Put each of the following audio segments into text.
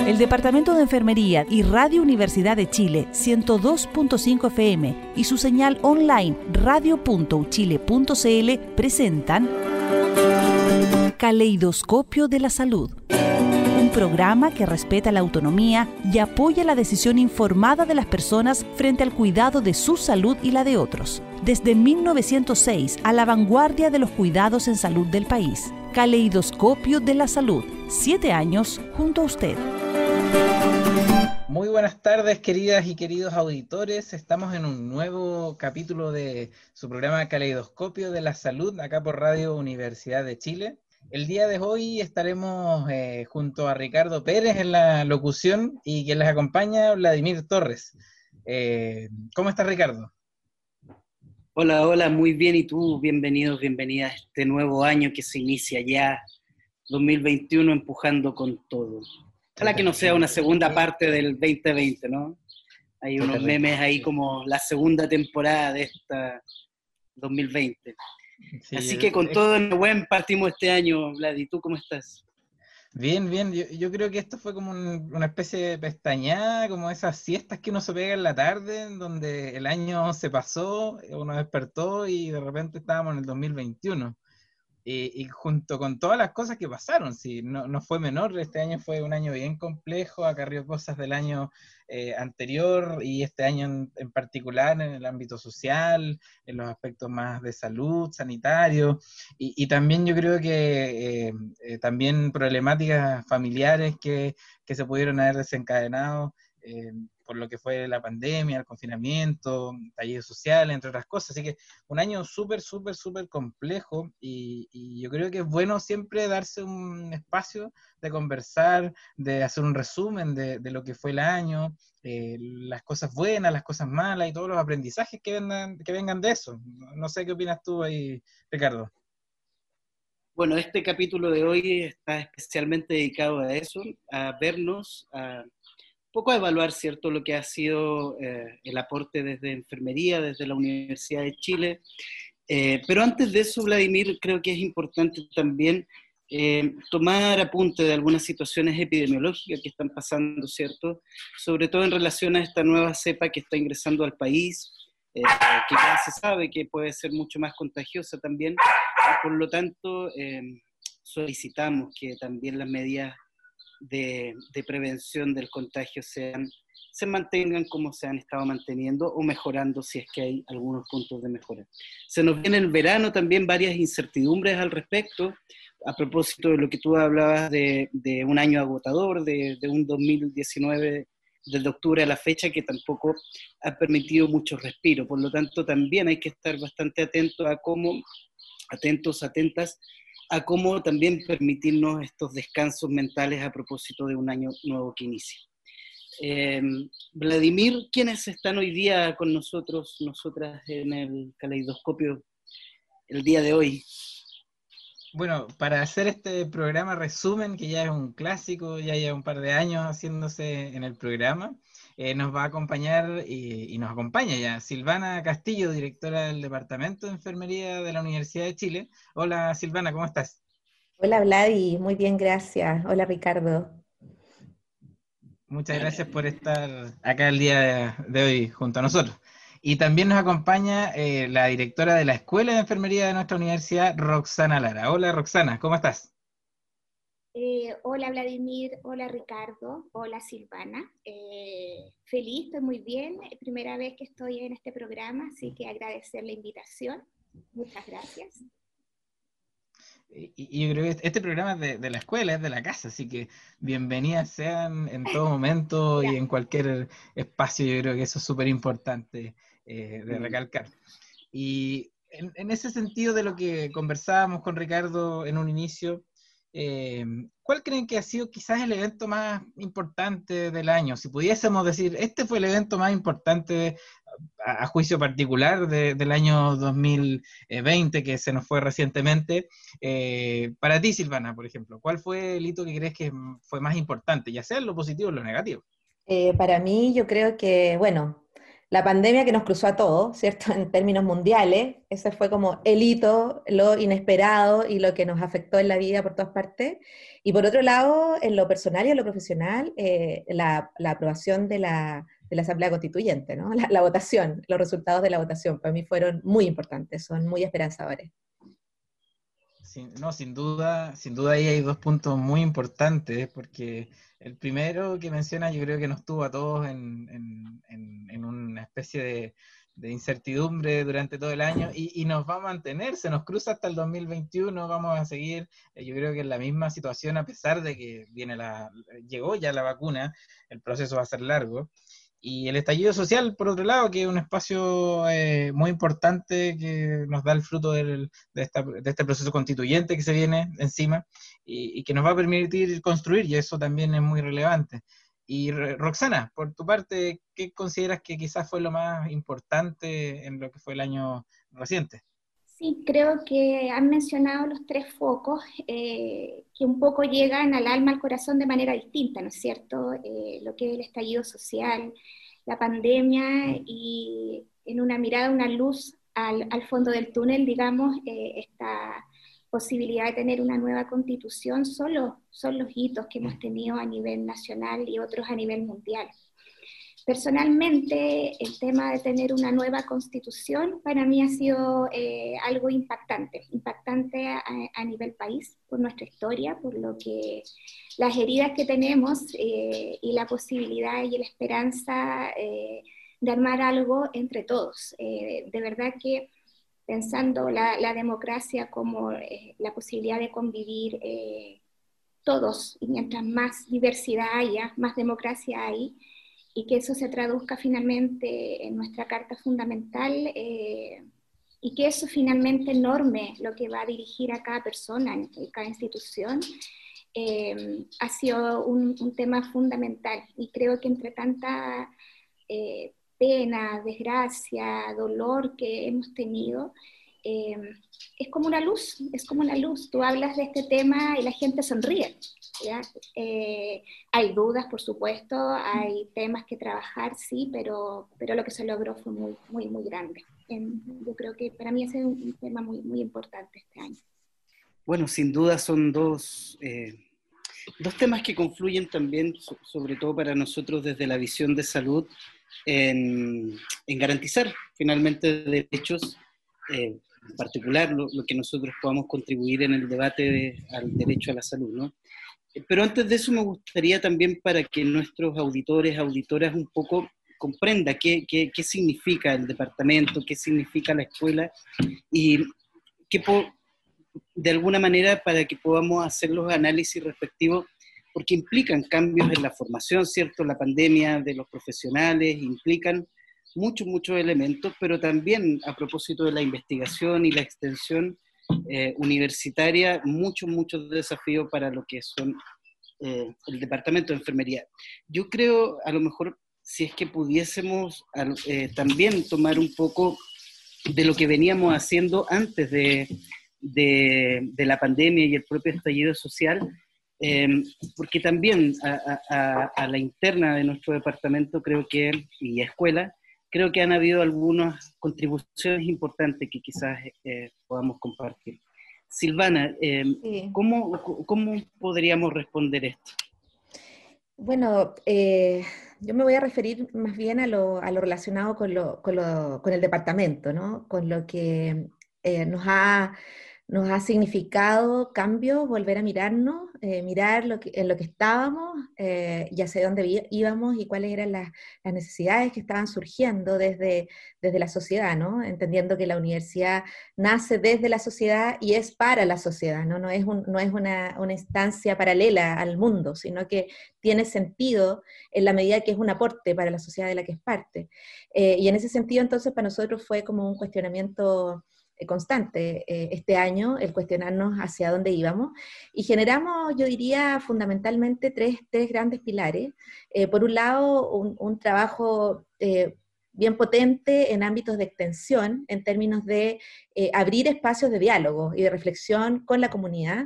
El Departamento de Enfermería y Radio Universidad de Chile 102.5 FM y su señal online radio.uchile.cl presentan Caleidoscopio de la Salud, un programa que respeta la autonomía y apoya la decisión informada de las personas frente al cuidado de su salud y la de otros. Desde 1906 a la vanguardia de los cuidados en salud del país. Caleidoscopio de la Salud, 7 años junto a usted. Muy buenas tardes, queridas y queridos auditores. Estamos en un nuevo capítulo de su programa Caleidoscopio de la Salud, acá por Radio Universidad de Chile. El día de hoy estaremos junto a Ricardo Pérez en la locución y quien les acompaña, Vladimir Torres. ¿Cómo estás, Ricardo? Hola, muy bien. ¿Y tú? Bienvenidos, bienvenida a este nuevo año que se inicia ya, 2021, empujando con todo. Ojalá que no sea una segunda parte del 2020, ¿no? Hay unos memes ahí como la segunda temporada de esta 2020. Sí, así que con todo en buen partimos este año, Vlad. ¿Y tú cómo estás? Bien. Yo creo que esto fue como una especie de pestañada, como esas siestas que uno se pega en la tarde, en donde el año se pasó, uno despertó y de repente estábamos en el 2021. Y junto con todas las cosas que pasaron, sí, no fue menor, este año fue un año bien complejo, acarrió cosas del año anterior y este año en particular en el ámbito social, en los aspectos más de salud, sanitario, y también yo creo que también problemáticas familiares que se pudieron haber desencadenado por lo que fue la pandemia, el confinamiento, talleres sociales, entre otras cosas. Así que un año súper complejo y yo creo que es bueno siempre darse un espacio de conversar, de hacer un resumen de lo que fue el año, las cosas buenas, las cosas malas y todos los aprendizajes que vengan de eso. No sé qué opinas tú ahí, Ricardo. Bueno, este capítulo de hoy está especialmente dedicado a eso, a vernos, poco a evaluar, ¿cierto?, lo que ha sido el aporte desde enfermería, desde la Universidad de Chile. Pero antes de eso, Vladimir, creo que es importante también tomar apunte de algunas situaciones epidemiológicas que están pasando, ¿cierto?, sobre todo en relación a esta nueva cepa que está ingresando al país, que ya se sabe que puede ser mucho más contagiosa también, y por lo tanto solicitamos que también las medidas de prevención del contagio se mantengan como se han estado manteniendo o mejorando si es que hay algunos puntos de mejora. Se nos viene el verano también varias incertidumbres al respecto, a propósito de lo que tú hablabas de un año agotador, de un 2019 desde octubre a la fecha que tampoco ha permitido mucho respiro, por lo tanto también hay que estar bastante atentos atentas a cómo también permitirnos estos descansos mentales a propósito de un año nuevo que inicia. Vladimir, ¿quiénes están hoy día con nosotros, nosotras en el caleidoscopio el día de hoy? Bueno, para hacer este programa resumen, que ya es un clásico, ya lleva un par de años haciéndose en el programa, nos va a acompañar y nos acompaña ya Silvana Castillo, directora del Departamento de Enfermería de la Universidad de Chile. Hola Silvana, ¿cómo estás? Hola Vladi, muy bien, gracias. Hola Ricardo. Muchas gracias por estar acá el día de hoy junto a nosotros. Y también nos acompaña la directora de la Escuela de Enfermería de nuestra universidad, Roxana Lara. Hola Roxana, ¿cómo estás? Hola Vladimir, hola Ricardo, hola Silvana. Feliz, estoy muy bien. Primera vez que estoy en este programa, así que agradecer la invitación. Muchas gracias. Y yo creo que este programa es de la escuela, es de la casa, así que bienvenidas sean en todo momento y en cualquier espacio. Yo creo que eso es súper importante de recalcar. Y en ese sentido de lo que conversábamos con Ricardo en un inicio, ¿cuál creen que ha sido quizás el evento más importante del año? Si pudiésemos decir, este fue el evento más importante a juicio particular del año 2020 que se nos fue recientemente. Para ti, Silvana, por ejemplo, ¿cuál fue el hito que crees que fue más importante, ya sea en lo positivo o en lo negativo? Para mí yo creo que, bueno, la pandemia que nos cruzó a todos, ¿cierto? En términos mundiales, ese fue como el hito, lo inesperado y lo que nos afectó en la vida por todas partes. Y por otro lado, en lo personal y en lo profesional, la aprobación de la Asamblea Constituyente, ¿no? La votación, los resultados de la votación, para mí fueron muy importantes, son muy esperanzadores. No, sin duda ahí hay dos puntos muy importantes, porque el primero que menciona yo creo que nos tuvo a todos en una especie de incertidumbre durante todo el año y nos va a mantener, se nos cruza hasta el 2021, vamos a seguir, yo creo que en la misma situación, a pesar de que llegó ya la vacuna, el proceso va a ser largo. Y el estallido social, por otro lado, que es un espacio muy importante que nos da el fruto de este proceso constituyente que se viene encima y que nos va a permitir construir, y eso también es muy relevante. Y Roxana, por tu parte, ¿qué consideras que quizás fue lo más importante en lo que fue el año reciente? Sí, creo que han mencionado los tres focos que un poco llegan al alma, al corazón de manera distinta, ¿no es cierto? Lo que es el estallido social, la pandemia y en una mirada, una luz al fondo del túnel, digamos, esta posibilidad de tener una nueva constitución son los hitos que hemos tenido a nivel nacional y otros a nivel mundial. Personalmente, el tema de tener una nueva constitución para mí ha sido algo impactante a nivel país, por nuestra historia, por lo que las heridas que tenemos y la posibilidad y la esperanza de armar algo entre todos. De verdad que pensando la democracia como la posibilidad de convivir todos, y mientras más diversidad haya, más democracia hay, y que eso se traduzca finalmente en nuestra Carta Fundamental y que eso finalmente norme lo que va a dirigir a cada persona, en cada institución, ha sido un tema fundamental. Y creo que entre tanta pena, desgracia, dolor que hemos tenido, es como una luz, es como una luz. Tú hablas de este tema y la gente sonríe, ¿ya? Hay dudas, por supuesto, hay temas que trabajar, sí, pero lo que se logró fue muy, muy, muy grande. Yo creo que para mí ese es un tema muy, muy importante este año. Bueno, sin duda son dos temas que confluyen también, sobre todo para nosotros desde la visión de salud, en garantizar finalmente derechos, en particular lo que nosotros podamos contribuir en el debate al derecho a la salud, ¿no? Pero antes de eso me gustaría también, para que nuestros auditores, auditoras un poco comprenda qué significa el departamento, qué significa la escuela y de alguna manera para que podamos hacer los análisis respectivos, porque implican cambios en la formación, ¿cierto? La pandemia de los profesionales implican muchos elementos, pero también a propósito de la investigación y la extensión universitaria, muchos desafíos para lo que son el departamento de enfermería. Yo creo, a lo mejor, si es que pudiésemos también tomar un poco de lo que veníamos haciendo antes de la pandemia y el propio estallido social, porque también a la interna de nuestro departamento y escuela, creo que han habido algunas contribuciones importantes que quizás podamos compartir. Silvana, Sí. ¿cómo podríamos responder esto? Bueno, yo me voy a referir más bien a lo relacionado con el departamento, ¿no? Con lo que nos ha significado cambio, volver a mirarnos, mirar en lo que estábamos y hacia dónde íbamos y cuáles eran las necesidades que estaban surgiendo desde la sociedad, ¿no? Entendiendo que la universidad nace desde la sociedad y es para la sociedad, ¿no? No es una instancia paralela al mundo, sino que tiene sentido en la medida que es un aporte para la sociedad de la que es parte. Y en ese sentido, entonces, para nosotros fue como un cuestionamiento constante este año, el cuestionarnos hacia dónde íbamos, y generamos, yo diría, fundamentalmente tres grandes pilares. Por un lado, un trabajo bien potente en ámbitos de extensión, en términos de abrir espacios de diálogo y de reflexión con la comunidad,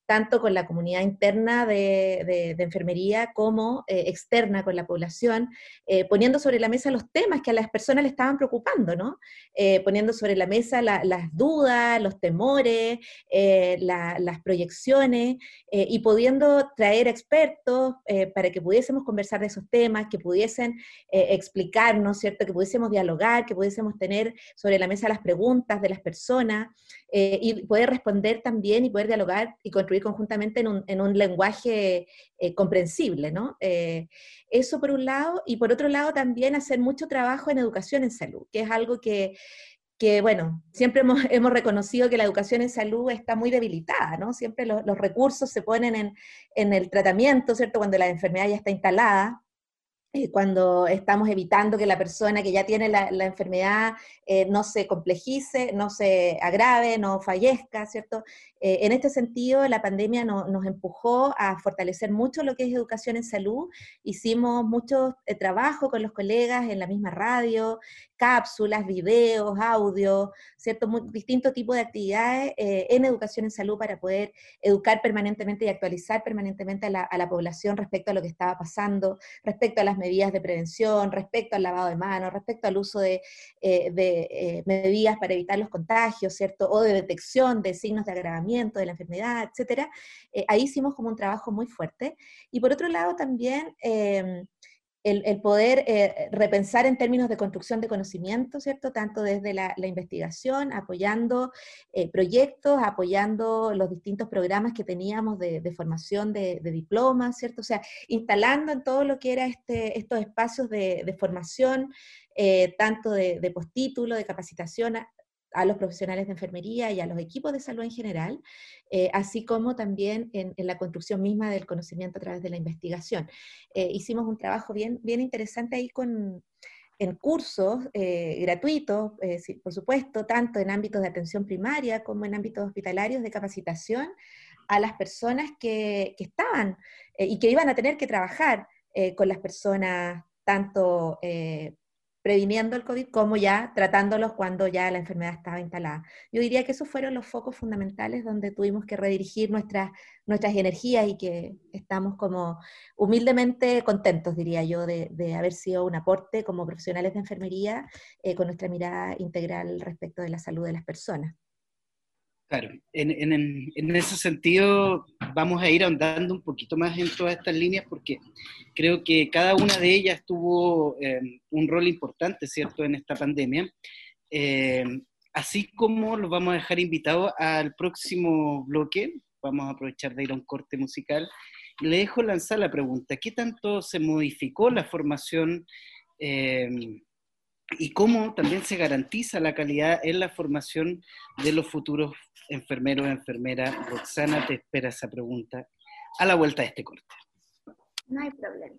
tanto con la comunidad interna de enfermería como externa con la población, poniendo sobre la mesa los temas que a las personas le estaban preocupando, ¿no? Poniendo sobre la mesa las dudas, los temores, las proyecciones, y pudiendo traer expertos para que pudiésemos conversar de esos temas, que pudiesen explicarnos, ¿cierto? Que pudiésemos dialogar, que pudiésemos tener sobre la mesa las preguntas de las personas, y poder responder también y poder dialogar y construir conjuntamente en un lenguaje comprensible, ¿no? Eso por un lado, y por otro lado también hacer mucho trabajo en educación en salud, que es algo que bueno, siempre hemos reconocido que la educación en salud está muy debilitada, ¿no? Siempre los recursos se ponen en el tratamiento, ¿cierto? Cuando la enfermedad ya está instalada, cuando estamos evitando que la persona que ya tiene la enfermedad no se complejice, no se agrave, no fallezca, ¿cierto? En este sentido, la pandemia nos empujó a fortalecer mucho lo que es educación en salud. Hicimos mucho trabajo con los colegas en la misma radio, cápsulas, videos, audios, ¿cierto? Distintos tipos de actividades en educación en salud para poder educar permanentemente y actualizar permanentemente a la población respecto a lo que estaba pasando, respecto a las medidas de prevención, respecto al lavado de manos, respecto al uso de medidas para evitar los contagios, ¿cierto? O de detección de signos de agravamiento de la enfermedad, etcétera. Ahí hicimos como un trabajo muy fuerte. Y por otro lado también el poder repensar en términos de construcción de conocimiento, ¿cierto? Tanto desde la investigación, apoyando proyectos, apoyando los distintos programas que teníamos de formación de diplomas, ¿cierto? O sea, instalando en todo lo que era estos espacios de formación, tanto de postítulo, de capacitación a los profesionales de enfermería y a los equipos de salud en general, así como también en la construcción misma del conocimiento a través de la investigación. Hicimos un trabajo bien interesante ahí en cursos gratuitos, sí, por supuesto, tanto en ámbitos de atención primaria como en ámbitos hospitalarios de capacitación a las personas que estaban y que iban a tener que trabajar con las personas tanto previniendo el COVID como ya tratándolos cuando ya la enfermedad estaba instalada. Yo diría que esos fueron los focos fundamentales donde tuvimos que redirigir nuestras energías y que estamos como humildemente contentos, diría yo, de haber sido un aporte como profesionales de enfermería con nuestra mirada integral respecto de la salud de las personas. Claro, en ese sentido vamos a ir ahondando un poquito más en todas estas líneas porque creo que cada una de ellas tuvo un rol importante, ¿cierto?, en esta pandemia. Así como los vamos a dejar invitados al próximo bloque, vamos a aprovechar de ir a un corte musical, y le dejo lanzar la pregunta, ¿qué tanto se modificó la formación y cómo también se garantiza la calidad en la formación de los futuros enfermeros y enfermeras? Roxana, te espera esa pregunta a la vuelta de este corte. No hay problema.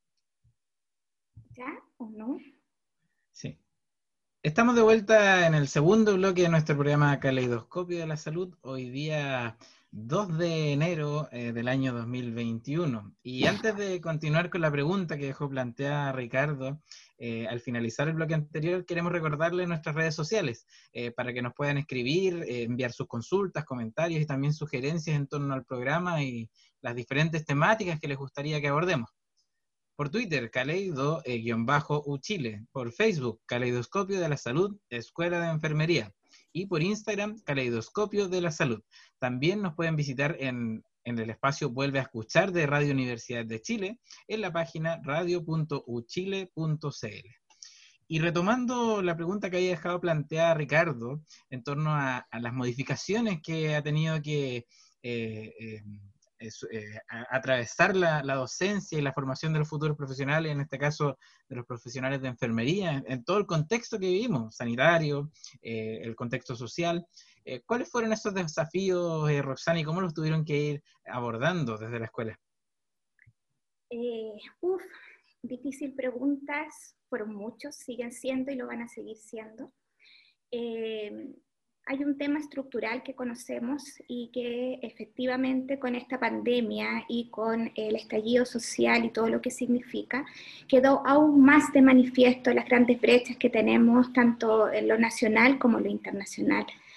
¿Ya o no? Sí. Estamos de vuelta en el segundo bloque de nuestro programa Caleidoscopio de la Salud, hoy día 2 de enero del año 2021. Y antes de continuar con la pregunta que dejó planteada Ricardo, al finalizar el bloque anterior, queremos recordarles nuestras redes sociales para que nos puedan escribir, enviar sus consultas, comentarios y también sugerencias en torno al programa y las diferentes temáticas que les gustaría que abordemos. Por Twitter, Caleido-Uchile. Por Facebook, Caleidoscopio de la Salud, Escuela de Enfermería. Y por Instagram, Caleidoscopio de la Salud. También nos pueden visitar en el espacio Vuelve a Escuchar de Radio Universidad de Chile, en la página radio.uchile.cl. Y retomando la pregunta que había dejado planteada Ricardo, en torno a las modificaciones que ha tenido que atravesar la docencia y la formación de los futuros profesionales, en este caso de los profesionales de enfermería, en todo el contexto que vivimos, sanitario, el contexto social. ¿Cuáles fueron esos desafíos, Roxana, y cómo los tuvieron que ir abordando desde la escuela? Difícil preguntas, fueron muchos, siguen siendo y lo van a seguir siendo. Hay un tema estructural que conocemos y que efectivamente con esta pandemia y con el estallido social y todo lo que significa, quedó aún más de manifiesto las grandes brechas que tenemos tanto en lo nacional como en lo internacional.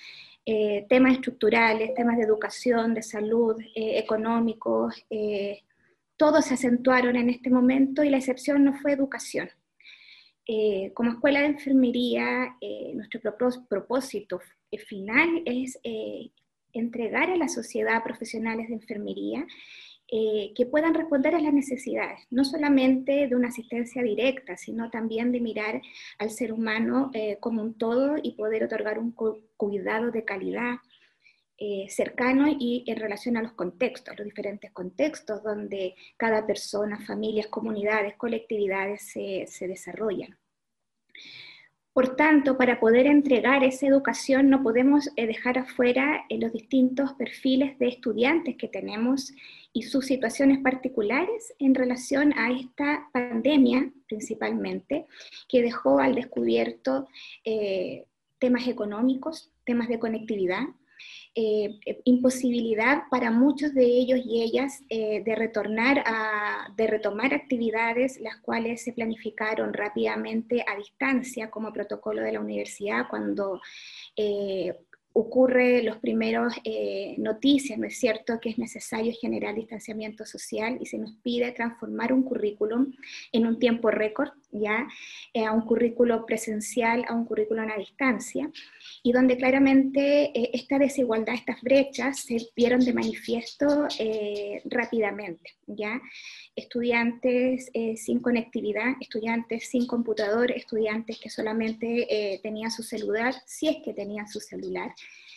temas estructurales, temas de educación, de salud, económicos, todos se acentuaron en este momento y la excepción no fue educación. Como escuela de enfermería, nuestro propósito final es entregar a la sociedad profesionales de enfermería que puedan responder a las necesidades, no solamente de una asistencia directa, sino también de mirar al ser humano como un todo y poder otorgar un cuidado de calidad cercano y en relación a los contextos, los diferentes contextos donde cada persona, familias, comunidades, colectividades se desarrollan. Por tanto, para poder entregar esa educación no podemos dejar afuera los distintos perfiles de estudiantes que tenemos y sus situaciones particulares en relación a esta pandemia, principalmente, que dejó al descubierto temas económicos, temas de conectividad, imposibilidad para muchos de ellos y ellas de retomar actividades las cuales se planificaron rápidamente a distancia como protocolo de la universidad cuando ocurre los primeros noticias, ¿no es cierto?, que es necesario generar distanciamiento social y se nos pide transformar un currículum en un tiempo récord, ya a un currículo presencial, a un currículo a distancia, y donde claramente esta desigualdad, estas brechas se vieron de manifiesto rápidamente, ¿ya? Estudiantes sin conectividad, estudiantes sin computador, estudiantes que solamente tenían su celular, si es que tenían su celular,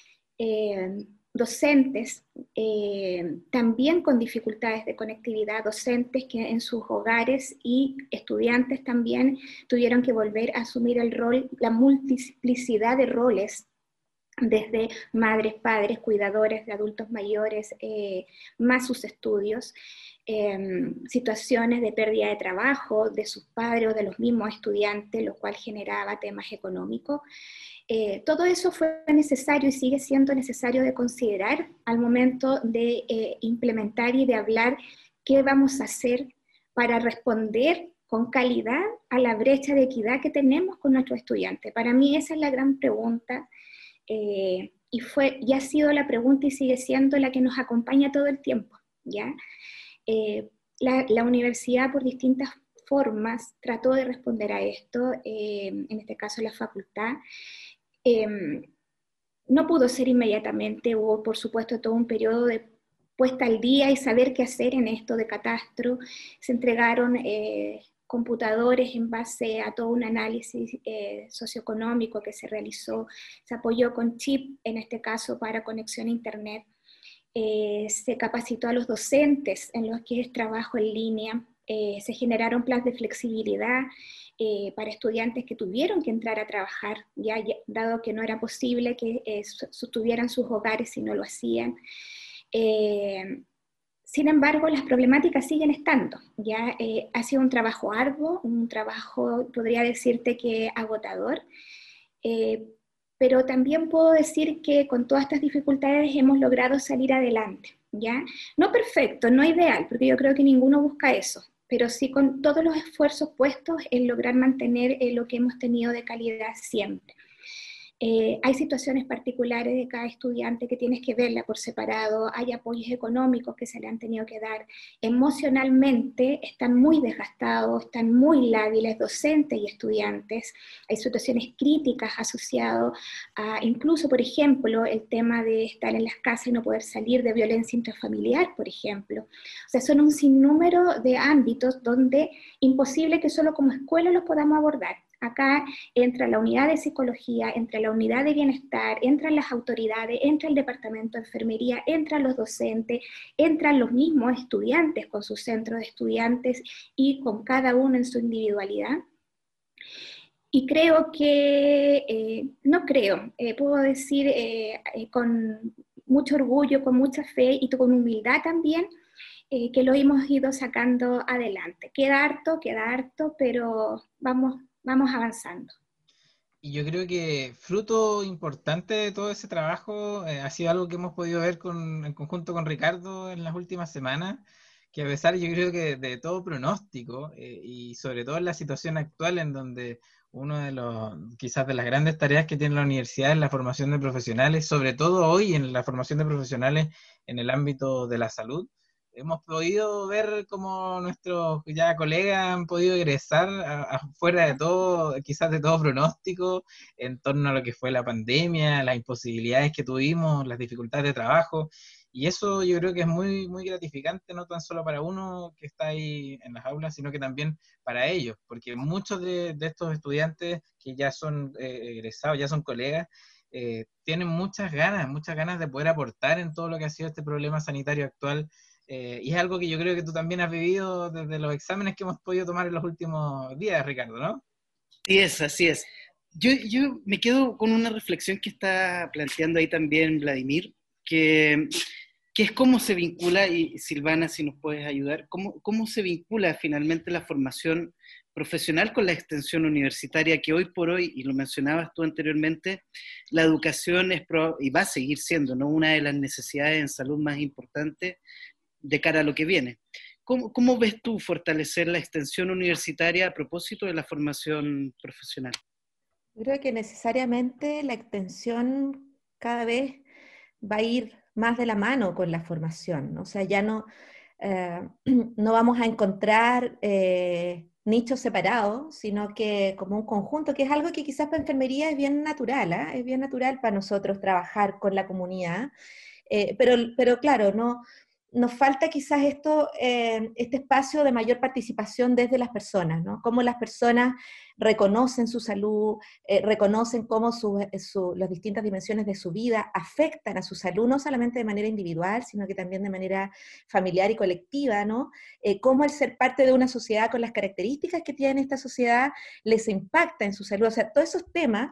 docentes también con dificultades de conectividad, docentes que en sus hogares y estudiantes también tuvieron que volver a asumir el rol, la multiplicidad de roles, desde madres, padres, cuidadores de adultos mayores, más sus estudios, situaciones de pérdida de trabajo de sus padres o de los mismos estudiantes, lo cual generaba temas económicos. Todo eso fue necesario y sigue siendo necesario de considerar al momento de implementar y de hablar qué vamos a hacer para responder con calidad a la brecha de equidad que tenemos con nuestros estudiantes. Para mí esa es la gran pregunta. Y ha sido la pregunta y sigue siendo la que nos acompaña todo el tiempo, ¿ya? La universidad por distintas formas trató de responder a esto, en este caso la facultad. No pudo ser inmediatamente, hubo por supuesto todo un periodo de puesta al día y saber qué hacer en esto de catastro. Se entregaron computadores en base a todo un análisis socioeconómico que se realizó, se apoyó con chip, en este caso para conexión a internet, se capacitó a los docentes en los que es trabajo en línea, se generaron planes de flexibilidad para estudiantes que tuvieron que entrar a trabajar, dado que no era posible que tuvieran sus hogares si no lo hacían. Sin embargo, las problemáticas siguen estando. Ya ha sido un trabajo arduo, un trabajo, podría decirte que agotador, pero también puedo decir que con todas estas dificultades hemos logrado salir adelante, ¿ya? No perfecto, no ideal, porque yo creo que ninguno busca eso, pero sí con todos los esfuerzos puestos en lograr mantener lo que hemos tenido de calidad siempre. Hay situaciones particulares de cada estudiante que tienes que verla por separado, hay apoyos económicos que se le han tenido que dar, emocionalmente están muy desgastados, están muy lábiles docentes y estudiantes, hay situaciones críticas asociadas a incluso, por ejemplo, el tema de estar en las casas y no poder salir, de violencia intrafamiliar, por ejemplo. O sea, son un sinnúmero de ámbitos donde imposible que solo como escuela los podamos abordar. Acá entra la unidad de psicología, entra la unidad de bienestar, entran las autoridades, entra el departamento de enfermería, entran los docentes, entran los mismos estudiantes con sus centros de estudiantes y con cada uno en su individualidad. Y creo que, puedo decir con mucho orgullo, con mucha fe y con humildad también, que lo hemos ido sacando adelante. Queda harto, pero vamos avanzando. Y yo creo que fruto importante de todo ese trabajo ha sido algo que hemos podido ver en conjunto con Ricardo en las últimas semanas, que a pesar yo creo que de todo pronóstico, y sobre todo en la situación actual en donde uno de los, quizás de las grandes tareas que tiene la universidad es la formación de profesionales, sobre todo hoy en la formación de profesionales en el ámbito de la salud. Hemos podido ver cómo nuestros ya colegas han podido egresar afuera de todo, quizás de todo pronóstico, en torno a lo que fue la pandemia, las imposibilidades que tuvimos, las dificultades de trabajo. Y eso yo creo que es muy, muy gratificante, no tan solo para uno que está ahí en las aulas, sino que también para ellos, porque muchos de estos estudiantes que ya son egresados, ya son colegas, tienen muchas ganas de poder aportar en todo lo que ha sido este problema sanitario actual, y es algo que yo creo que tú también has vivido desde los exámenes que hemos podido tomar en los últimos días, Ricardo, ¿no? Sí es, así es. Yo me quedo con una reflexión que está planteando ahí también Vladimir, que es cómo se vincula, y Silvana, si nos puedes ayudar, cómo se vincula finalmente la formación profesional con la extensión universitaria, que hoy por hoy, y lo mencionabas tú anteriormente, la educación y va a seguir siendo, ¿no?, una de las necesidades en salud más importantes de cara a lo que viene. ¿Cómo ves tú fortalecer la extensión universitaria a propósito de la formación profesional? Yo creo que necesariamente la extensión cada vez va a ir más de la mano con la formación, ¿no? O sea, ya no, no vamos a encontrar nichos separados, sino que como un conjunto, que es algo que quizás para enfermería es bien natural, ¿eh? Es bien natural para nosotros trabajar con la comunidad, pero claro, no, nos falta quizás este espacio de mayor participación desde las personas, ¿no? Cómo las personas reconocen su salud, reconocen cómo las distintas dimensiones de su vida afectan a su salud, no solamente de manera individual, sino que también de manera familiar y colectiva, ¿no? Cómo el ser parte de una sociedad con las características que tiene esta sociedad les impacta en su salud. O sea, todos esos temas,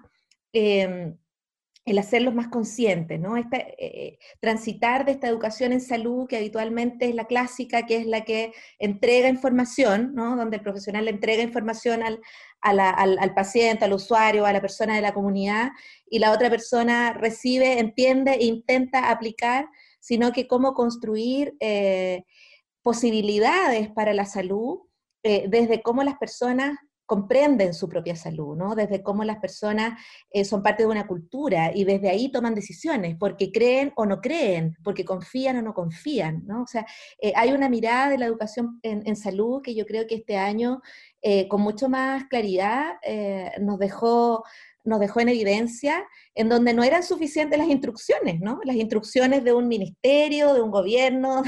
el hacerlos más conscientes, ¿no? Transitar de esta educación en salud, que habitualmente es la clásica, que es la que entrega información, ¿no? Donde el profesional le entrega información al paciente, al usuario, a la persona de la comunidad, y la otra persona recibe, entiende e intenta aplicar, sino que cómo construir posibilidades para la salud, desde cómo las personas comprenden su propia salud, ¿no? Desde cómo las personas son parte de una cultura y desde ahí toman decisiones, porque creen o no creen, porque confían o no confían, ¿no? O sea, hay una mirada de la educación en salud que yo creo que este año, con mucho más claridad, nos dejó en evidencia, en donde no eran suficientes las instrucciones, ¿no? Las instrucciones de un ministerio, de un gobierno,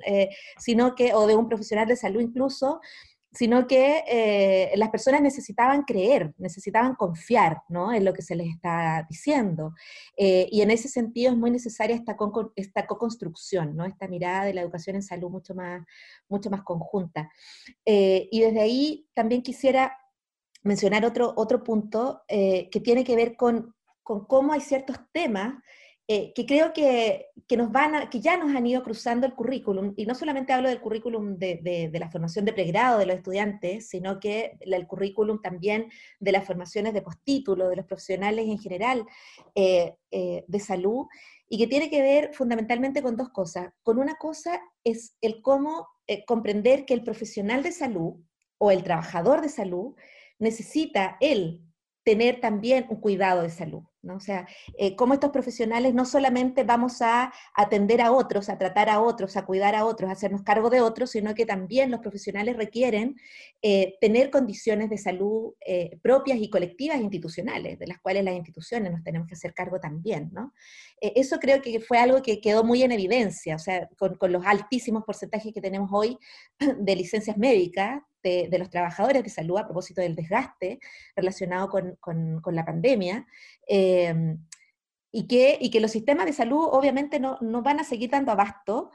o de un profesional de salud incluso, sino que las personas necesitaban creer, necesitaban confiar, ¿no?, en lo que se les está diciendo. Y en ese sentido es muy necesaria esta co-construcción, ¿no?, esta mirada de la educación en salud mucho más conjunta. Y desde ahí también quisiera mencionar otro punto que tiene que ver con cómo hay ciertos temas que creo que ya nos han ido cruzando el currículum, y no solamente hablo del currículum de la formación de pregrado de los estudiantes, sino que el currículum también de las formaciones de postítulo, de los profesionales en general de salud, y que tiene que ver fundamentalmente con dos cosas. Con una cosa es el cómo comprender que el profesional de salud o el trabajador de salud necesita él tener también un cuidado de salud, ¿no? O sea, cómo estos profesionales no solamente vamos a atender a otros, a tratar a otros, a cuidar a otros, a hacernos cargo de otros, sino que también los profesionales requieren tener condiciones de salud propias y colectivas institucionales, de las cuales las instituciones nos tenemos que hacer cargo también, ¿no? Eso creo que fue algo que quedó muy en evidencia, o sea, con los altísimos porcentajes que tenemos hoy de licencias médicas, de los trabajadores de salud a propósito del desgaste relacionado con la pandemia, y que los sistemas de salud obviamente no van a seguir dando abasto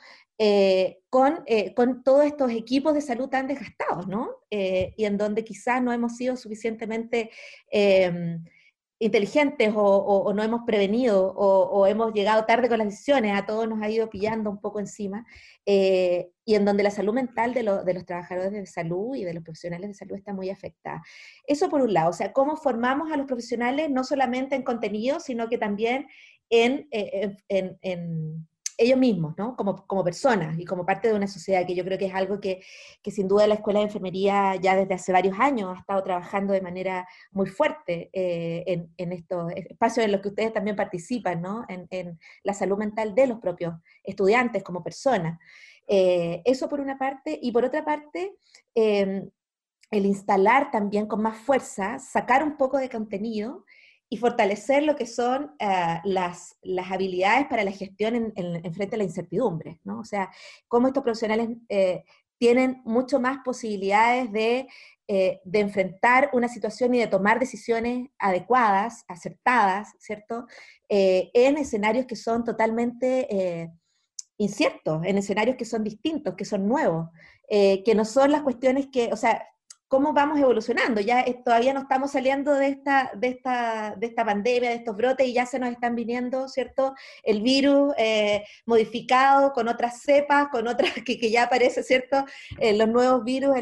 con todos estos equipos de salud tan desgastados, ¿no? Y en donde quizás no hemos sido suficientemente inteligentes o no hemos prevenido o hemos llegado tarde con las decisiones, a todos nos ha ido pillando un poco encima, y en donde la salud mental de los trabajadores de salud y de los profesionales de salud está muy afectada. Eso por un lado, o sea, cómo formamos a los profesionales no solamente en contenido, sino que también en ellos mismos, ¿no? Como personas y como parte de una sociedad, que yo creo que es algo que sin duda la Escuela de Enfermería ya desde hace varios años ha estado trabajando de manera muy fuerte en estos espacios en los que ustedes también participan, ¿no? En la salud mental de los propios estudiantes como personas. Eso por una parte, y por otra parte, el instalar también con más fuerza, sacar un poco de contenido y fortalecer lo que son las habilidades para la gestión en frente a la incertidumbre, ¿no? O sea, cómo estos profesionales tienen mucho más posibilidades de enfrentar una situación y de tomar decisiones adecuadas, acertadas, ¿cierto? En escenarios que son totalmente inciertos, en escenarios que son distintos, que son nuevos, que no son las cuestiones que, o sea, cómo vamos evolucionando. Ya todavía no estamos saliendo de esta pandemia, de estos brotes, y ya se nos están viniendo, ¿cierto? El virus modificado con otras cepas, con otras que ya aparece, ¿cierto? Los nuevos virus,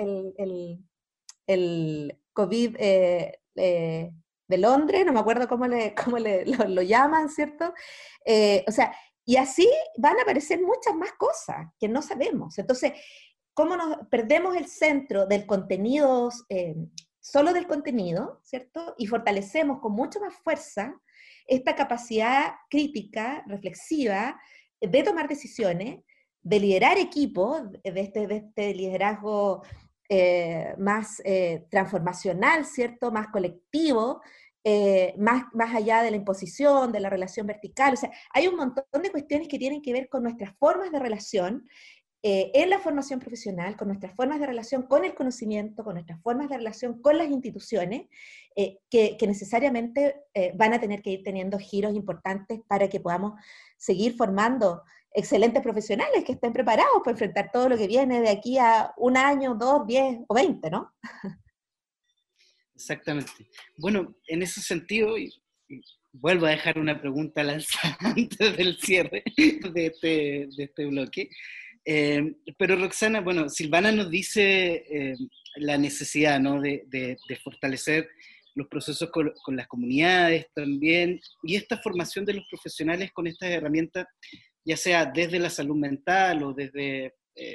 el COVID de Londres, no me acuerdo cómo lo llaman, ¿cierto? O sea, y así van a aparecer muchas más cosas que no sabemos. Entonces, ¿cómo nos perdemos el centro del contenido, solo del contenido, ¿cierto? Y fortalecemos con mucha más fuerza esta capacidad crítica, reflexiva, de tomar decisiones, de liderar equipos, de este liderazgo más transformacional, ¿cierto? Más colectivo, más allá de la imposición, de la relación vertical. O sea, hay un montón de cuestiones que tienen que ver con nuestras formas de relación, en la formación profesional, con nuestras formas de relación con el conocimiento, con nuestras formas de relación con las instituciones, que necesariamente van a tener que ir teniendo giros importantes para que podamos seguir formando excelentes profesionales que estén preparados para enfrentar todo lo que viene de aquí a 1 año, 2, 10 o 20, ¿no? Exactamente. Bueno, en ese sentido, y vuelvo a dejar una pregunta lanzada antes del cierre de este bloque. Pero Roxana, bueno, Silvana nos dice la necesidad, ¿no? de fortalecer los procesos con las comunidades también, y esta formación de los profesionales con estas herramientas, ya sea desde la salud mental o desde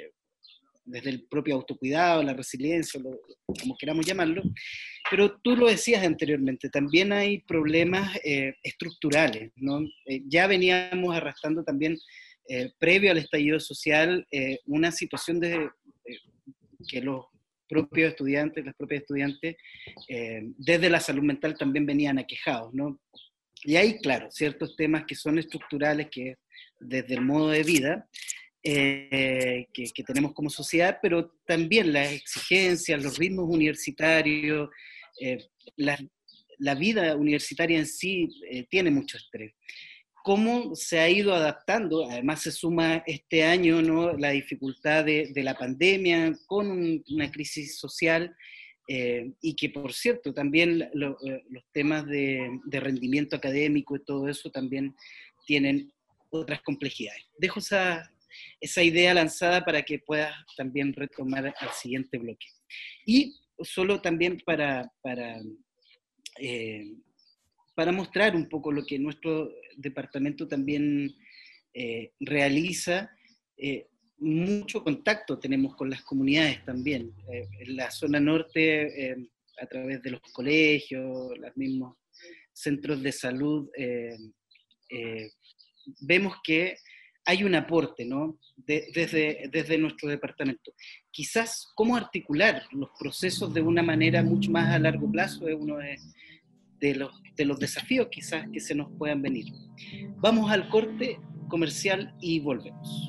el propio autocuidado, la resiliencia, como queramos llamarlo. Pero tú lo decías anteriormente, también hay problemas estructurales, ¿no? Ya veníamos arrastrando también, previo al estallido social, una situación de que los propios estudiantes, las propias estudiantes, desde la salud mental también venían aquejados, ¿no? Y hay, claro, ciertos temas que son estructurales, que desde el modo de vida, que tenemos como sociedad, pero también las exigencias, los ritmos universitarios, la vida universitaria en sí tiene mucho estrés. ¿Cómo se ha ido adaptando? Además se suma este año, ¿no?, la dificultad de la pandemia con una crisis social, y que, por cierto, también los temas de rendimiento académico y todo eso también tienen otras complejidades. Dejo esa idea lanzada para que puedas también retomar al siguiente bloque. Y solo también para mostrar un poco lo que nuestro departamento también realiza, mucho contacto tenemos con las comunidades también. En la zona norte, a través de los colegios, los mismos centros de salud, vemos que hay un aporte, ¿no?, desde nuestro departamento. Quizás cómo articular los procesos de una manera mucho más a largo plazo es uno de los desafíos quizás que se nos puedan venir. Vamos al corte comercial y volvemos.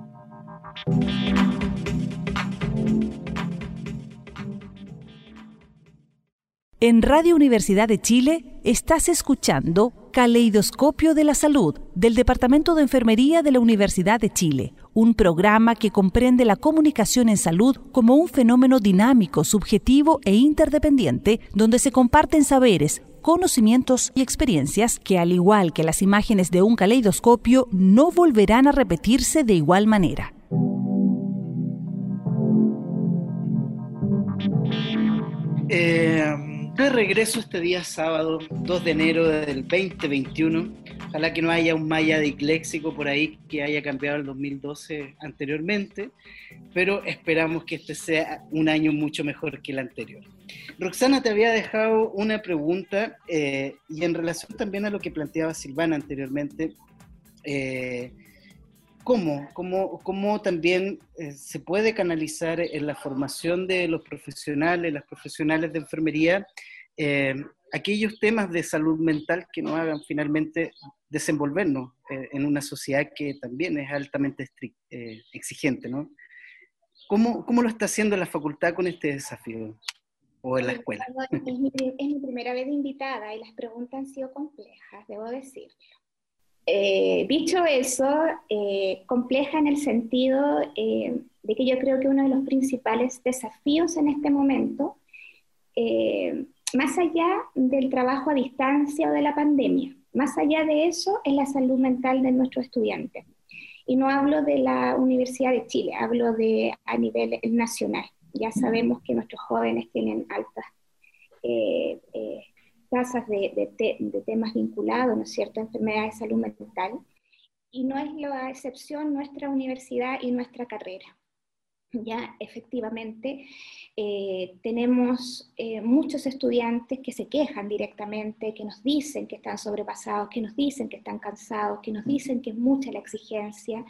En Radio Universidad de Chile estás escuchando Caleidoscopio de la Salud del Departamento de Enfermería de la Universidad de Chile, un programa que comprende la comunicación en salud como un fenómeno dinámico, subjetivo e interdependiente, donde se comparten saberes, conocimientos y experiencias que, al igual que las imágenes de un caleidoscopio, no volverán a repetirse de igual manera. De regreso este día sábado 2 de enero del 2021, Ojalá que no haya un maya disléxico por ahí que haya cambiado el 2012 anteriormente, pero esperamos que este sea un año mucho mejor que el anterior. Roxana, te había dejado una pregunta y en relación también a lo que planteaba Silvana anteriormente, ¿cómo también se puede canalizar en la formación de los profesionales, las profesionales de enfermería, aquellos temas de salud mental que nos hagan finalmente desenvolvernos en una sociedad que también es altamente exigente, ¿no? ¿Cómo lo está haciendo la facultad con este desafío? ¿O en la escuela? Es mi primera vez invitada y las preguntas han sido complejas, debo decirlo. Dicho eso, compleja en el sentido de que yo creo que uno de los principales desafíos en este momento, más allá del trabajo a distancia o de la pandemia, más allá de eso, es la salud mental de nuestros estudiantes. Y no hablo de la Universidad de Chile, hablo a nivel nacional. Ya sabemos que nuestros jóvenes tienen altas tasas de temas vinculados, ¿no es cierto?, a enfermedades de salud mental. Y no es la excepción nuestra universidad y nuestra carrera. Ya efectivamente tenemos muchos estudiantes que se quejan directamente, que nos dicen que están sobrepasados, que nos dicen que están cansados, que nos dicen que es mucha la exigencia.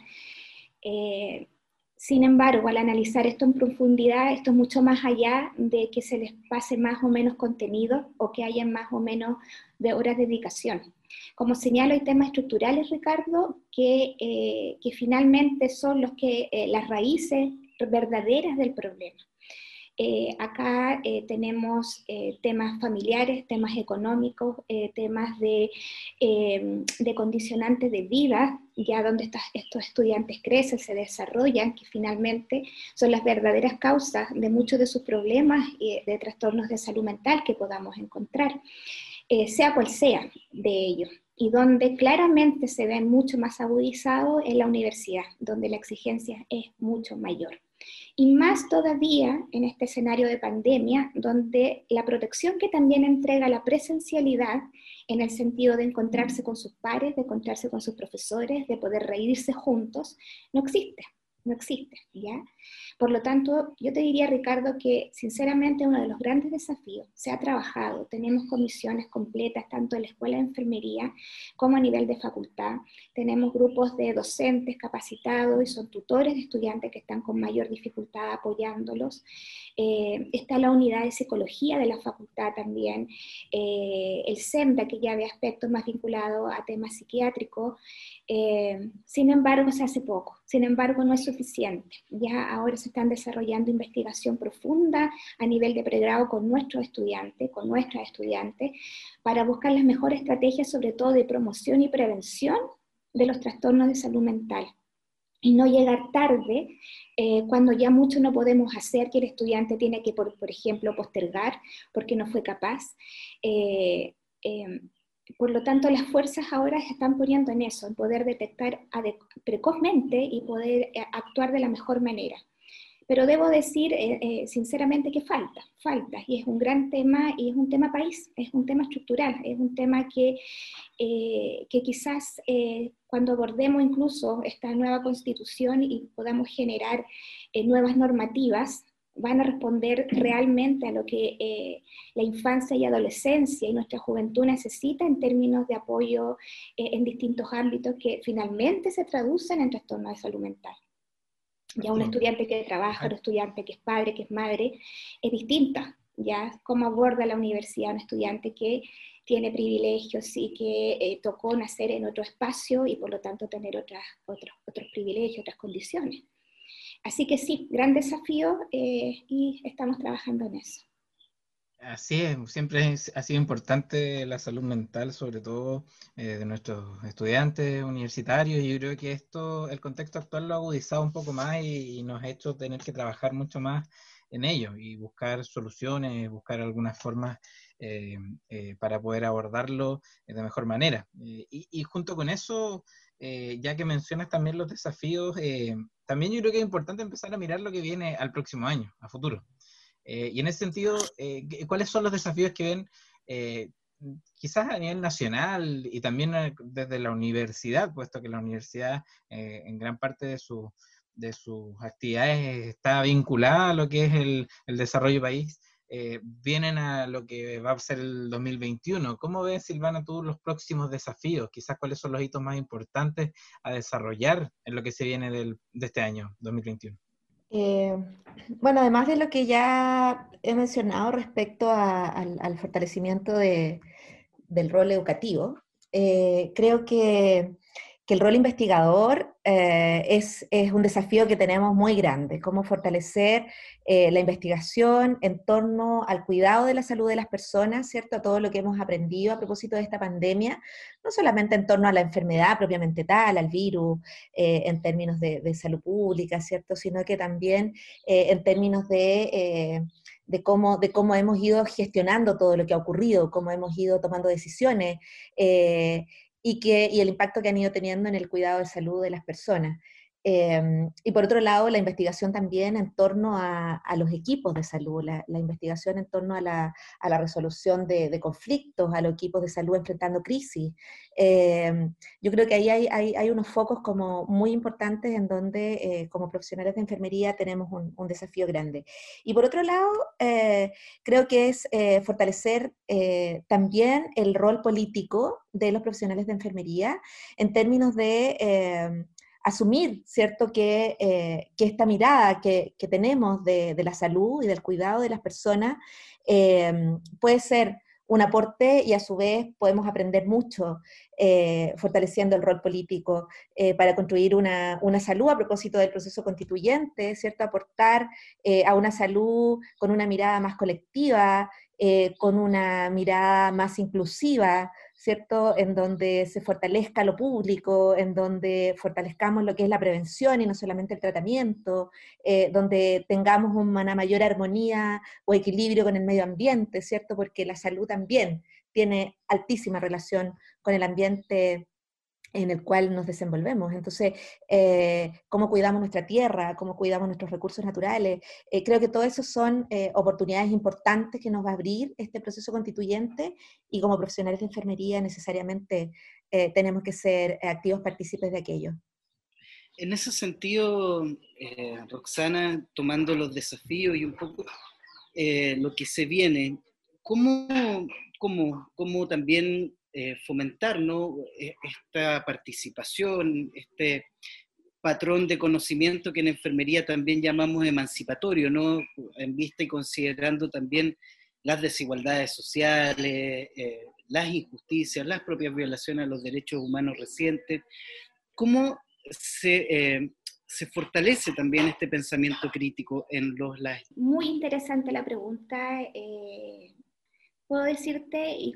Sin embargo, al analizar esto en profundidad, esto es mucho más allá de que se les pase más o menos contenido o que haya más o menos de horas de dedicación. Como señalo, hay temas estructurales, Ricardo, que finalmente son las raíces verdaderas del problema. Acá tenemos temas familiares, temas económicos, temas de condicionantes de vida, ya donde estos estudiantes crecen, se desarrollan, que finalmente son las verdaderas causas de muchos de sus problemas y de trastornos de salud mental que podamos encontrar, sea cual sea de ellos. Y donde claramente se ven mucho más agudizados en la universidad, donde la exigencia es mucho mayor. Y más todavía en este escenario de pandemia, donde la protección que también entrega la presencialidad, en el sentido de encontrarse con sus pares, de encontrarse con sus profesores, de poder reírse juntos, no existe, ¿ya? Por lo tanto, yo te diría, Ricardo, que sinceramente uno de los grandes desafíos, se ha trabajado, tenemos comisiones completas, tanto en la Escuela de Enfermería como a nivel de facultad, tenemos grupos de docentes capacitados y son tutores de estudiantes que están con mayor dificultad apoyándolos, está la unidad de psicología de la facultad también, el SEMDA, que ya ve aspectos más vinculados a temas psiquiátricos, sin embargo se hace poco, sin embargo no es suficiente, ya ahora se están desarrollando investigación profunda a nivel de pregrado con nuestros estudiantes, con nuestras estudiantes, para buscar las mejores estrategias, sobre todo de promoción y prevención de los trastornos de salud mental. Y no llegar tarde cuando ya mucho no podemos hacer, que el estudiante tiene que, por ejemplo, postergar porque no fue capaz. Por lo tanto, las fuerzas ahora se están poniendo en eso, en poder detectar precozmente y poder actuar de la mejor manera. Pero debo decir sinceramente que falta, y es un gran tema, y es un tema país, es un tema estructural, es un tema que quizás cuando abordemos incluso esta nueva constitución y podamos generar nuevas normativas, van a responder realmente a lo que la infancia y adolescencia y nuestra juventud necesita en términos de apoyo en distintos ámbitos que finalmente se traducen en trastornos de salud mental. Ya un estudiante que trabaja, un estudiante que es padre, que es madre, es distinta, ya cómo aborda la universidad un estudiante que tiene privilegios y que tocó nacer en otro espacio y por lo tanto tener otros privilegios, otras condiciones. Así que sí, gran desafío y estamos trabajando en eso. Así es, siempre ha sido importante la salud mental, sobre todo de nuestros estudiantes universitarios, y yo creo que el contexto actual lo ha agudizado un poco más y nos ha hecho tener que trabajar mucho más en ello y buscar soluciones, buscar algunas formas para poder abordarlo de mejor manera. Y junto con eso, ya que mencionas también los desafíos, también yo creo que es importante empezar a mirar lo que viene al próximo año, a futuro. Y en ese sentido, ¿cuáles son los desafíos que ven quizás a nivel nacional y también desde la universidad, puesto que la universidad en gran parte de sus actividades está vinculada a lo que es el desarrollo país, vienen a lo que va a ser el 2021. ¿Cómo ves, Silvana, tú los próximos desafíos? Quizás cuáles son los hitos más importantes a desarrollar en lo que se viene de este año, 2021. Bueno, además de lo que ya he mencionado respecto al fortalecimiento del rol educativo, creo que el rol investigador es un desafío que tenemos muy grande, cómo fortalecer la investigación en torno al cuidado de la salud de las personas, ¿cierto? A todo lo que hemos aprendido a propósito de esta pandemia, no solamente en torno a la enfermedad propiamente tal, al virus, en términos de salud pública, ¿cierto? Sino que también en términos de cómo hemos ido gestionando todo lo que ha ocurrido, cómo hemos ido tomando decisiones, y el impacto que han ido teniendo en el cuidado de salud de las personas. Y por otro lado, la investigación también en torno a los equipos de salud, la investigación en torno a la resolución de conflictos, a los equipos de salud enfrentando crisis. Yo creo que ahí hay unos focos como muy importantes en donde como profesionales de enfermería tenemos un desafío grande. Y por otro lado, creo que es fortalecer también el rol político de los profesionales de enfermería en términos de asumir, ¿cierto?, que esta mirada que tenemos de la salud y del cuidado de las personas puede ser un aporte y a su vez podemos aprender mucho fortaleciendo el rol político para construir una salud a propósito del proceso constituyente, ¿cierto?, aportar a una salud con una mirada más colectiva, con una mirada más inclusiva, ¿cierto?, en donde se fortalezca lo público, en donde fortalezcamos lo que es la prevención y no solamente el tratamiento, donde tengamos una mayor armonía o equilibrio con el medio ambiente, ¿cierto?, porque la salud también tiene altísima relación con el ambiente en el cual nos desenvolvemos. Entonces, cómo cuidamos nuestra tierra, cómo cuidamos nuestros recursos naturales, creo que todo eso son oportunidades importantes que nos va a abrir este proceso constituyente y como profesionales de enfermería necesariamente tenemos que ser activos partícipes de aquello. En ese sentido, Roxana, tomando los desafíos y un poco lo que se viene, ¿cómo también fomentar, ¿no?, esta participación, este patrón de conocimiento que en enfermería también llamamos emancipatorio, ¿no?, en vista y considerando también las desigualdades sociales, las injusticias, las propias violaciones a los derechos humanos recientes? ¿Cómo se fortalece también este pensamiento crítico en los LAE? Muy interesante la pregunta. Puedo decirte y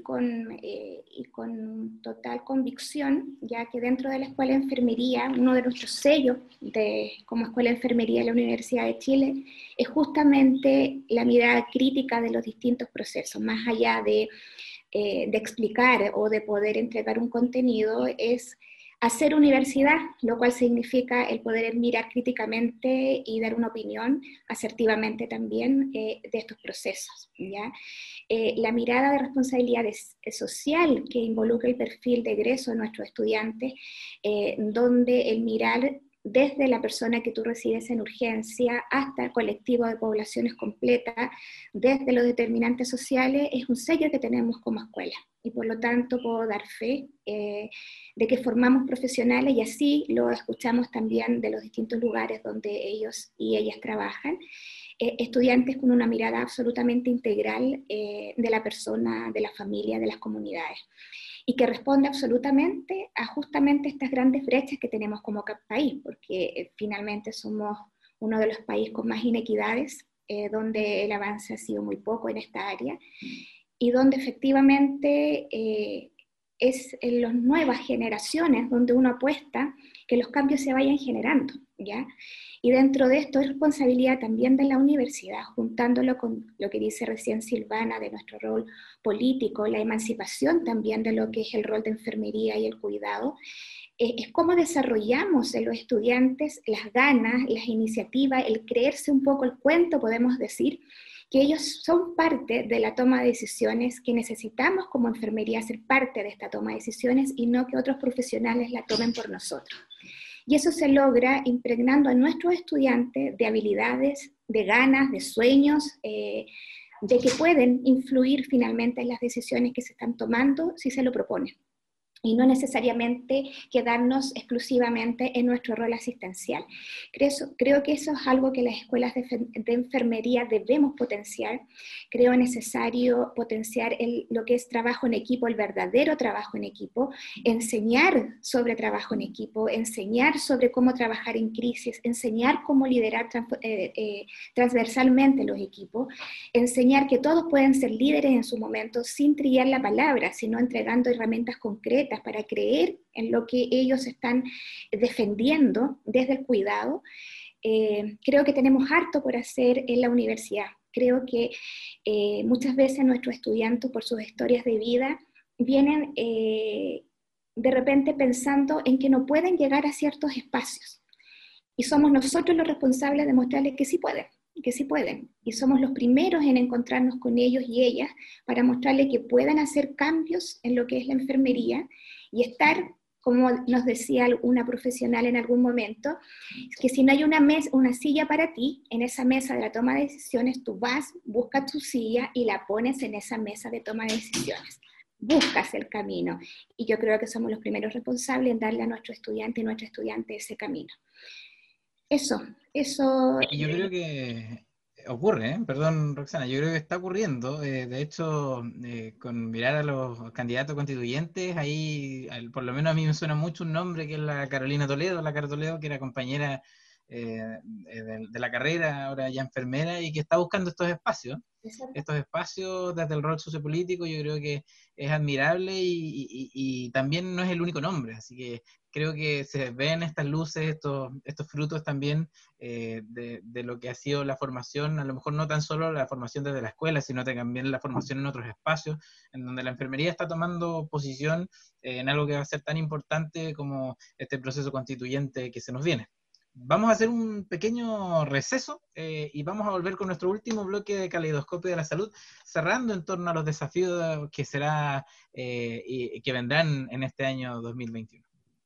con total convicción, ya que dentro de la Escuela de Enfermería, uno de nuestros sellos como Escuela de Enfermería de la Universidad de Chile es justamente la mirada crítica de los distintos procesos, más allá de explicar o de poder entregar un contenido, es hacer universidad, lo cual significa el poder mirar críticamente y dar una opinión asertivamente también de estos procesos, ¿ya? La mirada de responsabilidad social que involucra el perfil de egreso de nuestros estudiantes, donde el mirar desde la persona que tú recibes en urgencia hasta el colectivo de poblaciones completas, desde los determinantes sociales, es un sello que tenemos como escuela. Y por lo tanto puedo dar fe de que formamos profesionales, y así lo escuchamos también de los distintos lugares donde ellos y ellas trabajan, estudiantes con una mirada absolutamente integral de la persona, de la familia, de las comunidades, y que responde absolutamente a justamente estas grandes brechas que tenemos como país, porque finalmente somos uno de los países con más inequidades, donde el avance ha sido muy poco en esta área, y donde efectivamente es en las nuevas generaciones donde uno apuesta que los cambios se vayan generando, ¿ya? Y dentro de esto es responsabilidad también de la universidad, juntándolo con lo que dice recién Silvana de nuestro rol político, la emancipación también de lo que es el rol de enfermería y el cuidado, es cómo desarrollamos en los estudiantes las ganas, las iniciativas, el creerse un poco el cuento, podemos decir, que ellos son parte de la toma de decisiones, que necesitamos como enfermería ser parte de esta toma de decisiones y no que otros profesionales la tomen por nosotros. Y eso se logra impregnando a nuestros estudiantes de habilidades, de ganas, de sueños, de que pueden influir finalmente en las decisiones que se están tomando si se lo proponen. Y no necesariamente quedarnos exclusivamente en nuestro rol asistencial. Creo que eso es algo que las escuelas de enfermería debemos potenciar. Creo necesario potenciar lo que es trabajo en equipo, el verdadero trabajo en equipo, enseñar sobre trabajo en equipo, enseñar sobre cómo trabajar en crisis, enseñar cómo liderar transversalmente los equipos, enseñar que todos pueden ser líderes en su momento sin trillar la palabra, sino entregando herramientas concretas para creer en lo que ellos están defendiendo desde el cuidado. Creo que tenemos harto por hacer en la universidad. Creo que muchas veces nuestros estudiantes, por sus historias de vida, vienen de repente pensando en que no pueden llegar a ciertos espacios. Y somos nosotros los responsables de mostrarles que sí pueden. Y somos los primeros en encontrarnos con ellos y ellas para mostrarles que puedan hacer cambios en lo que es la enfermería y estar, como nos decía una profesional en algún momento, que si no hay una silla para ti, en esa mesa de la toma de decisiones, tú vas, buscas tu silla y la pones en esa mesa de toma de decisiones. Buscas el camino. Y yo creo que somos los primeros responsables en darle a nuestro estudiante y nuestra estudiante ese camino. Eso. Y yo creo que ocurre, ¿eh? Perdón, Roxana, yo creo que está ocurriendo. De hecho, con mirar a los candidatos constituyentes, ahí, por lo menos a mí me suena mucho un nombre que es la Carolina Toledo, la Cara Toledo, que era compañera de la carrera, ahora ya enfermera, y que está buscando estos espacios. Estos espacios desde el rol sociopolítico, yo creo que es admirable y también no es el único nombre, así que creo que se ven estas luces, estos frutos también de lo que ha sido la formación, a lo mejor no tan solo la formación desde la escuela, sino también la formación en otros espacios, en donde la enfermería está tomando posición en algo que va a ser tan importante como este proceso constituyente que se nos viene. Vamos a hacer un pequeño receso y vamos a volver con nuestro último bloque de Caleidoscopio de la Salud, cerrando en torno a los desafíos que será y que vendrán en este año 2021.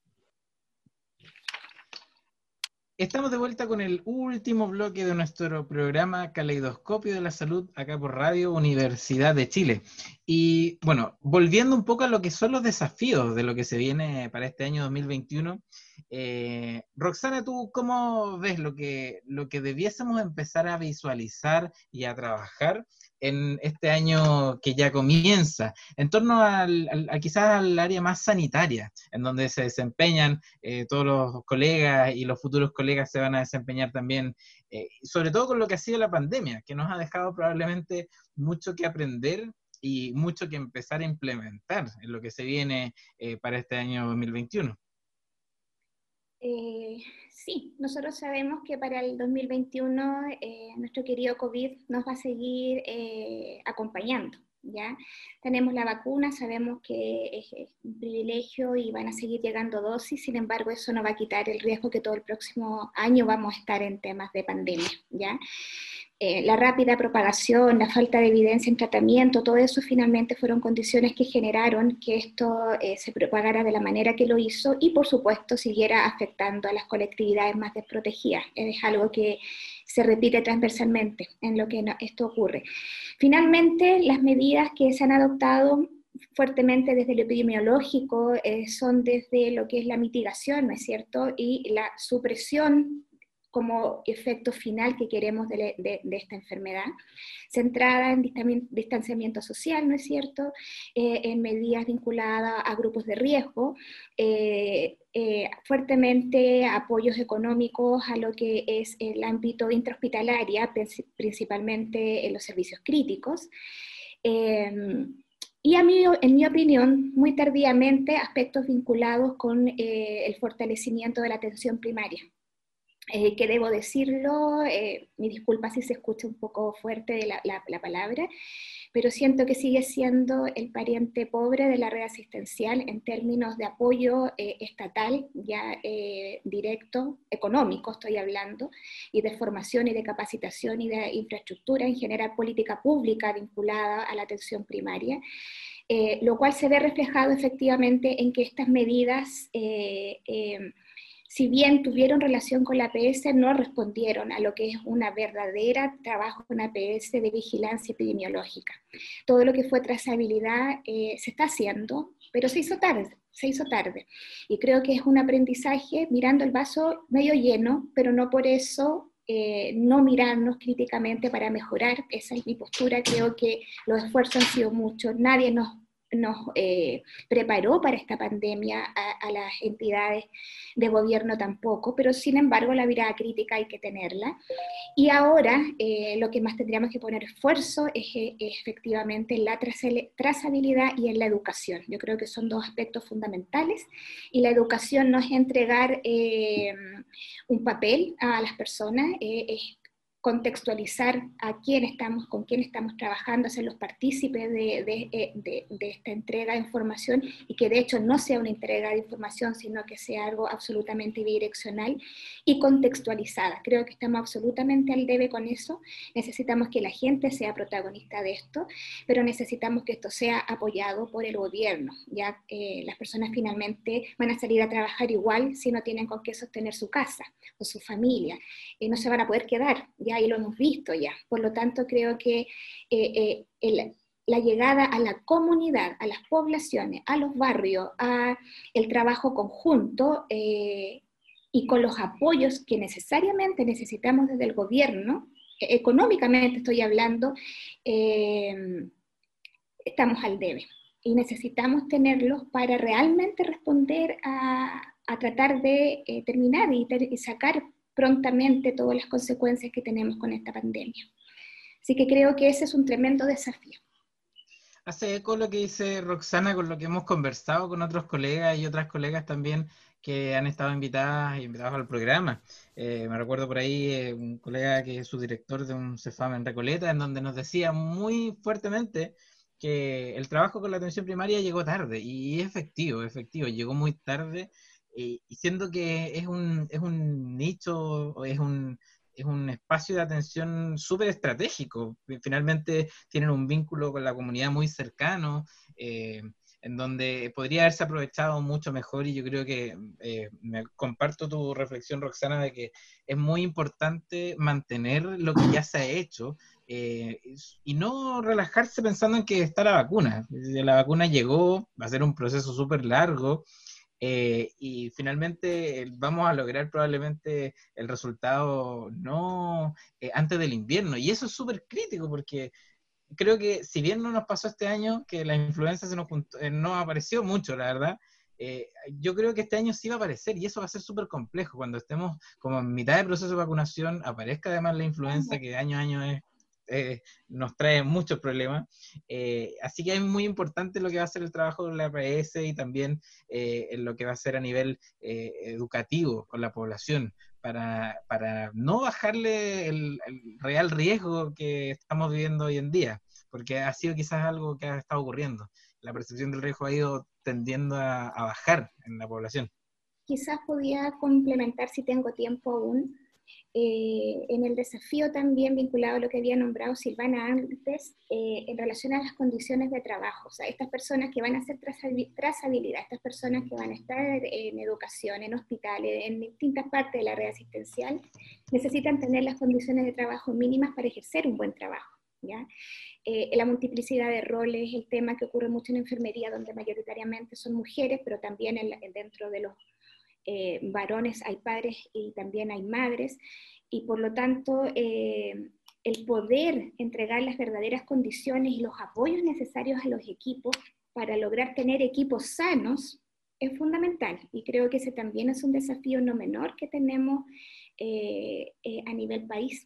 Estamos de vuelta con el último bloque de nuestro programa Caleidoscopio de la Salud, acá por Radio Universidad de Chile. Y bueno, volviendo un poco a lo que son los desafíos de lo que se viene para este año 2021, Roxana, ¿tú cómo ves lo que debiésemos empezar a visualizar y a trabajar en este año que ya comienza, en torno quizás al área más sanitaria, en donde se desempeñan todos los colegas y los futuros colegas se van a desempeñar también, sobre todo con lo que ha sido la pandemia, que nos ha dejado probablemente mucho que aprender y mucho que empezar a implementar en lo que se viene para este año 2021. Sí, nosotros sabemos que para el 2021 nuestro querido COVID nos va a seguir acompañando, ¿ya? Tenemos la vacuna, sabemos que es un privilegio y van a seguir llegando dosis, sin embargo eso no va a quitar el riesgo que todo el próximo año vamos a estar en temas de pandemia, ¿ya? La rápida propagación, la falta de evidencia en tratamiento, todo eso finalmente fueron condiciones que generaron que esto se propagara de la manera que lo hizo y por supuesto siguiera afectando a las colectividades más desprotegidas. Es algo que se repite transversalmente en lo que esto ocurre. Finalmente, las medidas que se han adoptado fuertemente desde lo epidemiológico son desde lo que es la mitigación, ¿no es cierto? Y la supresión como efecto final que queremos de esta enfermedad, centrada en distanciamiento social, ¿no es cierto?, en medidas vinculadas a grupos de riesgo, fuertemente apoyos económicos a lo que es el ámbito intrahospitalaria, principalmente en los servicios críticos, y en mi opinión, muy tardíamente, aspectos vinculados con el fortalecimiento de la atención primaria. que debo decirlo, mi disculpa si se escucha un poco fuerte de la palabra, pero siento que sigue siendo el pariente pobre de la red asistencial en términos de apoyo estatal, ya directo, económico estoy hablando, y de formación y de capacitación y de infraestructura, en general política pública vinculada a la atención primaria. Lo cual se ve reflejado efectivamente en que estas medidas, si bien tuvieron relación con la APS, no respondieron a lo que es una verdadera trabajo en APS de vigilancia epidemiológica. Todo lo que fue trazabilidad se está haciendo, pero se hizo tarde. Y creo que es un aprendizaje mirando el vaso medio lleno, pero no por eso no mirarnos críticamente para mejorar. Esa es mi postura. Creo que los esfuerzos han sido muchos, nadie nos preparó para esta pandemia, a las entidades de gobierno tampoco, pero sin embargo la mirada crítica hay que tenerla. Y ahora lo que más tendríamos que poner esfuerzo es efectivamente en la trazabilidad y en la educación. Yo creo que son dos aspectos fundamentales, y la educación no es entregar un papel a las personas, es contextualizar con quién estamos trabajando, hacerlos partícipes de esta entrega de información, y que de hecho no sea una entrega de información, sino que sea algo absolutamente bidireccional y contextualizada. Creo que estamos absolutamente al debe con eso. Necesitamos que la gente sea protagonista de esto, pero necesitamos que esto sea apoyado por el gobierno. Ya las personas finalmente van a salir a trabajar igual si no tienen con qué sostener su casa o su familia. No se van a poder quedar, ya, y lo hemos visto ya. Por lo tanto, creo que la llegada a la comunidad, a las poblaciones, a los barrios, a el trabajo conjunto y con los apoyos que necesariamente necesitamos desde el gobierno, económicamente estoy hablando, estamos al debe. Y necesitamos tenerlos para realmente responder a tratar de terminar y sacar prontamente todas las consecuencias que tenemos con esta pandemia. Así que creo que ese es un tremendo desafío. Hace eco lo que dice Roxana con lo que hemos conversado con otros colegas y otras colegas también que han estado invitados al programa. Me recuerdo por ahí un colega que es subdirector de un CEFAM en Recoleta, en donde nos decía muy fuertemente que el trabajo con la atención primaria llegó tarde, y efectivo, llegó muy tarde, y siendo que es un nicho, o es un espacio de atención súper estratégico. Finalmente tienen un vínculo con la comunidad muy cercano, en donde podría haberse aprovechado mucho mejor, y yo creo que comparto tu reflexión, Roxana, de que es muy importante mantener lo que ya se ha hecho, y no relajarse pensando en que está la vacuna. La vacuna llegó, va a ser un proceso súper largo, y finalmente vamos a lograr probablemente el resultado no antes del invierno, y eso es súper crítico, porque creo que si bien no nos pasó este año, que la influenza no apareció mucho, la verdad, yo creo que este año sí va a aparecer, y eso va a ser súper complejo. Cuando estemos como en mitad de proceso de vacunación, aparezca además la influenza, que año a año nos trae muchos problemas. Así que es muy importante lo que va a ser el trabajo de la APS, y también en lo que va a ser a nivel educativo con la población, para no bajarle el real riesgo que estamos viviendo hoy en día, porque ha sido quizás algo que ha estado ocurriendo. La percepción del riesgo ha ido tendiendo a bajar en la población. Quizás podía complementar, si tengo tiempo aún, en el desafío también vinculado a lo que había nombrado Silvana antes, en relación a las condiciones de trabajo. O sea, estas personas que van a hacer trazabilidad, estas personas que van a estar en educación, en hospitales, en distintas partes de la red asistencial, necesitan tener las condiciones de trabajo mínimas para ejercer un buen trabajo, ¿ya? La multiplicidad de roles, el tema que ocurre mucho en enfermería, donde mayoritariamente son mujeres, pero también dentro de los varones hay padres y también hay madres, y por lo tanto el poder entregar las verdaderas condiciones y los apoyos necesarios a los equipos para lograr tener equipos sanos es fundamental, y creo que ese también es un desafío no menor que tenemos a nivel país.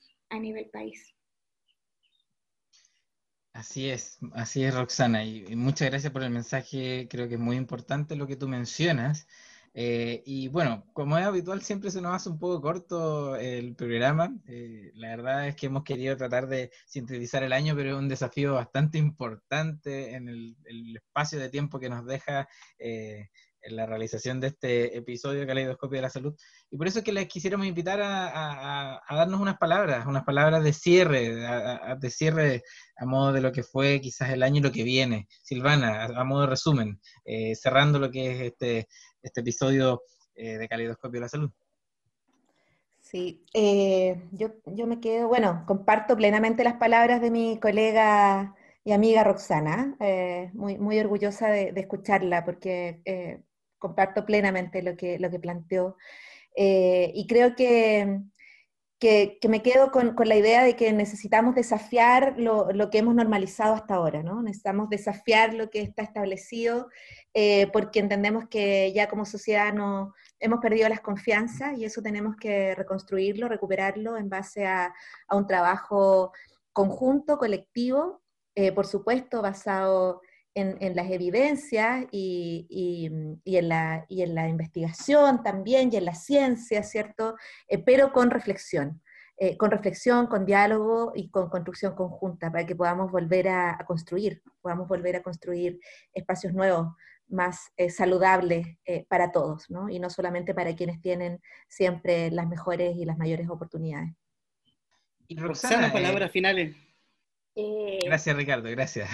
Así es, Roxana, y muchas gracias por el mensaje. Creo que es muy importante lo que tú mencionas. Y bueno, como es habitual, siempre se nos hace un poco corto el programa. La verdad es que hemos querido tratar de sintetizar el año, pero es un desafío bastante importante en el espacio de tiempo que nos deja en la realización de este episodio de Caleidoscopio de la Salud. Y por eso es que les quisiéramos invitar a darnos unas palabras de cierre, de cierre a modo de lo que fue quizás el año y lo que viene. Silvana, a modo de resumen, cerrando lo que es este episodio de Caleidoscopio de la Salud. Sí, yo me quedo, bueno, comparto plenamente las palabras de mi colega y amiga Roxana, muy orgullosa de escucharla porque comparto plenamente lo que planteó. Y creo que me quedo con la idea de que necesitamos desafiar lo que hemos normalizado hasta ahora, ¿no? Necesitamos desafiar lo que está establecido, porque entendemos que ya como sociedad no, hemos perdido las confianzas y eso tenemos que reconstruirlo, recuperarlo en base a un trabajo conjunto, colectivo, por supuesto, basado en las evidencias y en la investigación también y en la ciencia, ¿cierto? Pero con reflexión, con diálogo y con construcción conjunta, para que podamos volver a construir, espacios nuevos, más saludables para todos, ¿no? Y no solamente para quienes tienen siempre las mejores y las mayores oportunidades. Y Roxana, palabras finales. Gracias, Ricardo, gracias.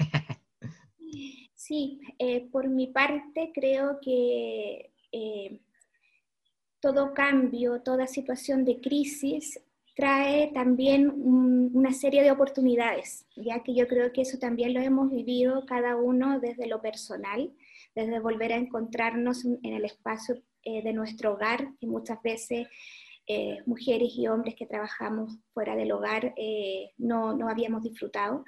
Sí, por mi parte creo que todo cambio, toda situación de crisis trae también una serie de oportunidades, ya que yo creo que eso también lo hemos vivido cada uno desde lo personal, desde volver a encontrarnos en el espacio de nuestro hogar, que muchas veces mujeres y hombres que trabajamos fuera del hogar no habíamos disfrutado.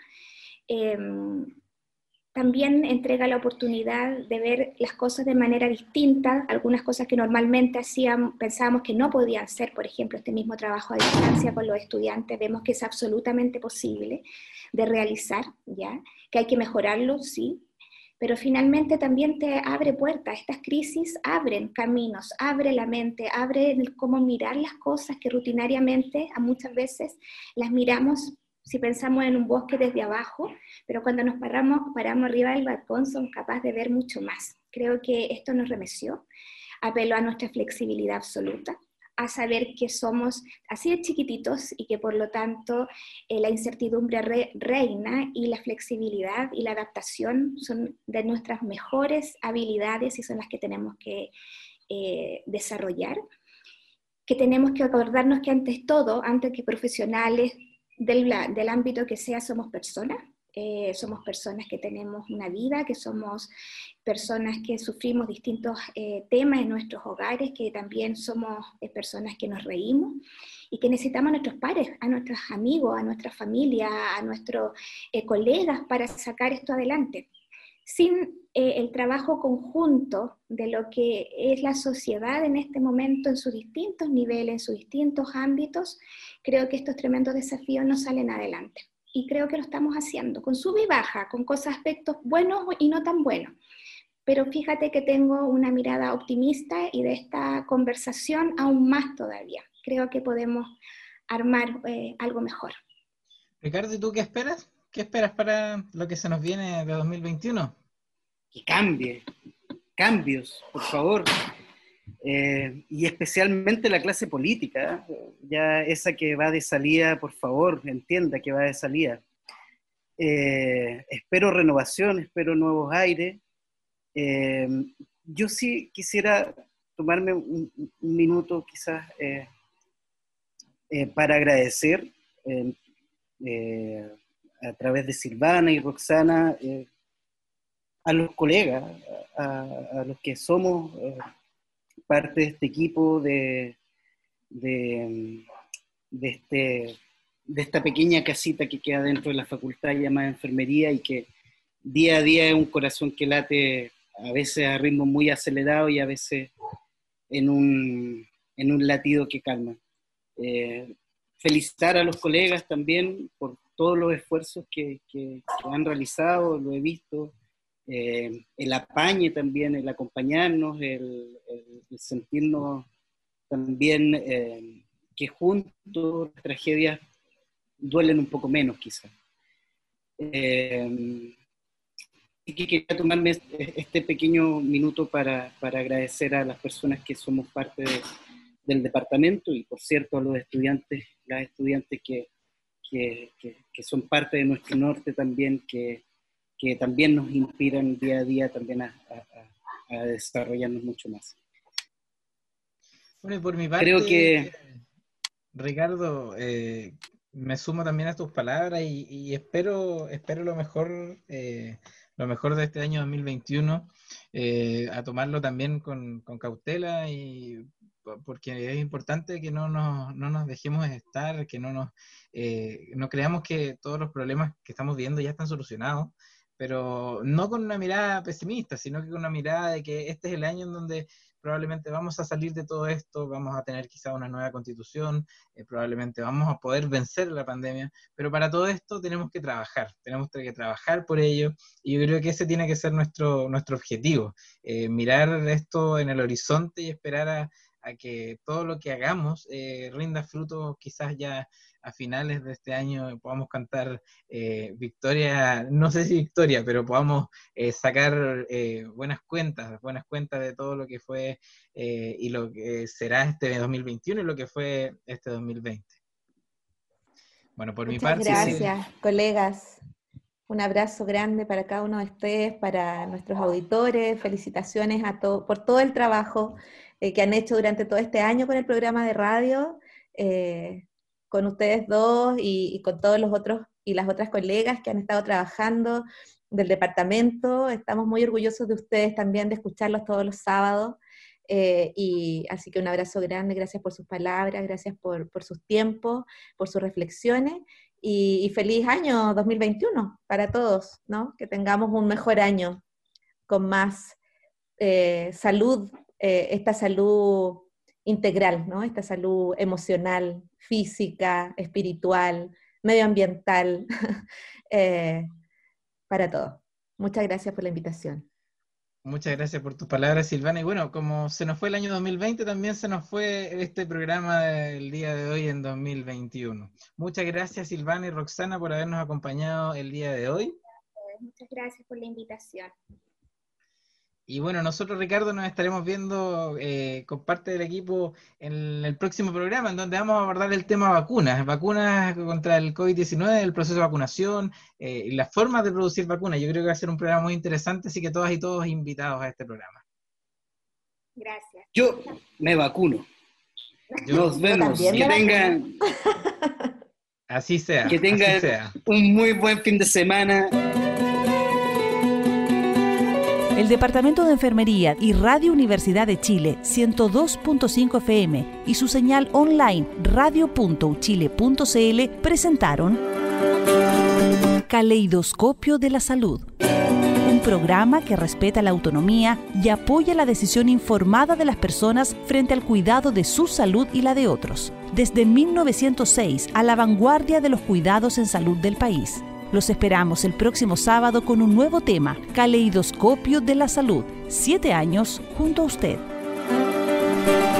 También entrega la oportunidad de ver las cosas de manera distinta, algunas cosas que normalmente pensábamos que no podían ser, por ejemplo, este mismo trabajo a distancia con los estudiantes, vemos que es absolutamente posible de realizar, ¿ya? Que hay que mejorarlo, sí, pero finalmente también te abre puertas, estas crisis abren caminos, abre la mente, abre cómo mirar las cosas que rutinariamente a muchas veces las miramos si pensamos en un bosque desde abajo, pero cuando nos paramos arriba del balcón somos capaces de ver mucho más. Creo que esto nos remeció, apeló a nuestra flexibilidad absoluta, a saber que somos así de chiquititos y que por lo tanto la incertidumbre reina y la flexibilidad y la adaptación son de nuestras mejores habilidades y son las que tenemos que desarrollar, que tenemos que acordarnos que antes que profesionales, del ámbito que sea, somos personas que tenemos una vida, que somos personas que sufrimos distintos temas en nuestros hogares, que también somos personas que nos reímos y que necesitamos a nuestros pares, a nuestros amigos, a nuestra familia, a nuestros colegas para sacar esto adelante. Sin el trabajo conjunto de lo que es la sociedad en este momento en sus distintos niveles, en sus distintos ámbitos, creo que estos tremendos desafíos no salen adelante. Y creo que lo estamos haciendo, con sub y baja, con aspectos buenos y no tan buenos. Pero fíjate que tengo una mirada optimista y de esta conversación aún más todavía. Creo que podemos armar algo mejor. Ricardo, ¿y tú qué esperas? ¿Qué esperas para lo que se nos viene de 2021? Que cambie, cambios, por favor. Y especialmente la clase política, ya esa que va de salida, por favor, entienda que va de salida. Espero renovación, espero nuevos aires. Yo sí quisiera tomarme un minuto quizás para agradecer a través de Silvana y Roxana a los colegas, a los que somos parte de este equipo, de esta pequeña casita que queda dentro de la facultad llamada enfermería y que día a día es un corazón que late a veces a ritmo muy acelerado y a veces en un latido que calma. Felicitar a los colegas también por todos los esfuerzos que han realizado, lo he visto, el apañe también, el acompañarnos, el sentirnos también que juntos las tragedias duelen un poco menos quizás. Y que quería tomarme este pequeño minuto para agradecer a las personas que somos parte del departamento y, por cierto, a los estudiantes, las estudiantes que son parte de nuestro norte también, que también nos inspiran día a día también a desarrollarnos mucho más. Bueno, y por mi parte, creo que Ricardo, me sumo también a tus palabras y espero lo mejor de este año 2021, a tomarlo también con cautela, y porque es importante que no nos dejemos estar, que no creamos que todos los problemas que estamos viendo ya están solucionados, pero no con una mirada pesimista, sino que con una mirada de que este es el año en donde probablemente vamos a salir de todo esto, vamos a tener quizá una nueva constitución, probablemente vamos a poder vencer la pandemia, pero para todo esto tenemos que trabajar por ello, y yo creo que ese tiene que ser nuestro objetivo, mirar esto en el horizonte y esperar a que todo lo que hagamos rinda frutos. Quizás ya a finales de este año podamos cantar victoria, no sé si victoria, pero podamos sacar buenas cuentas de todo lo que fue y lo que será este 2021 y lo que fue este 2020. Bueno, por mi parte... Muchas gracias, colegas. Un abrazo grande para cada uno de ustedes, para nuestros auditores. Felicitaciones por todo el trabajo que han hecho durante todo este año con el programa de radio, con ustedes dos y con todos los otros y las otras colegas que han estado trabajando del departamento. Estamos muy orgullosos de ustedes también, de escucharlos todos los sábados. Y así que un abrazo grande, gracias por sus palabras, gracias por sus tiempos, por sus reflexiones, y feliz año 2021 para todos, ¿no? Que tengamos un mejor año con más salud, esta salud integral, ¿no? Esta salud emocional, física, espiritual, medioambiental, para todos. Muchas gracias por la invitación. Muchas gracias por tus palabras, Silvana. Y bueno, como se nos fue el año 2020, también se nos fue este programa del día de hoy en 2021. Muchas gracias, Silvana y Roxana, por habernos acompañado el día de hoy. Muchas gracias por la invitación. Y bueno, nosotros, Ricardo, nos estaremos viendo con parte del equipo en el próximo programa, en donde vamos a abordar el tema vacunas contra el COVID-19, el proceso de vacunación y las formas de producir vacunas. Yo creo que va a ser un programa muy interesante, así que todas y todos invitados a este programa. Gracias. Yo me vacuno. Nos vemos. Que tengan... Así sea. Que tengan un muy buen fin de semana. El Departamento de Enfermería y Radio Universidad de Chile 102.5 FM y su señal online radio.uchile.cl presentaron Caleidoscopio de la Salud, un programa que respeta la autonomía y apoya la decisión informada de las personas frente al cuidado de su salud y la de otros. Desde 1906, a la vanguardia de los cuidados en salud del país. Los esperamos el próximo sábado con un nuevo tema, Caleidoscopio de la Salud. 7 años junto a usted.